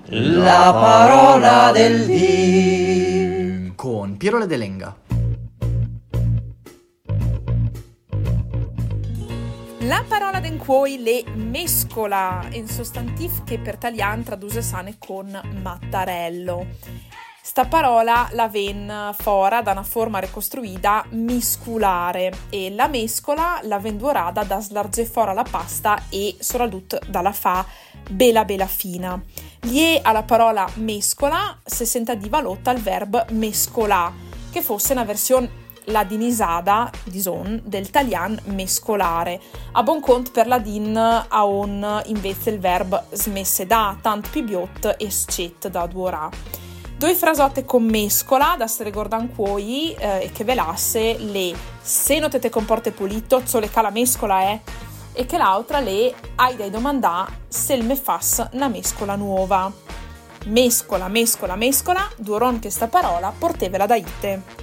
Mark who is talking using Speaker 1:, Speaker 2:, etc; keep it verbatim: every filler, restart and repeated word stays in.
Speaker 1: La parola del dì
Speaker 2: con Piero De Lenga.
Speaker 3: La parola d'en cuoi le mescola, un sostantiv che per talian traduse sane con mattarello. Sta parola la ven fora da una forma ricostruita misculare e la mescola la ven duorada da slarge fora la pasta e soprattutto dalla fa bella bella fina. Lie alla parola mescola se senta di valotta il verbo mescolà, che fosse una versione ladinisada dison del talian mescolare. A buon conto per ladin a on invece il verbo smesse da, tant più biot e scet da duorà. Due frasotte con mescola da se ricordan cuoi eh, e che velasse le se non te comporte pulito, zole ca la mescola è, e che l'altra le hai dai domandà se il me fas una mescola nuova. Mescola, mescola, mescola, duoron che sta parola portevela da ite.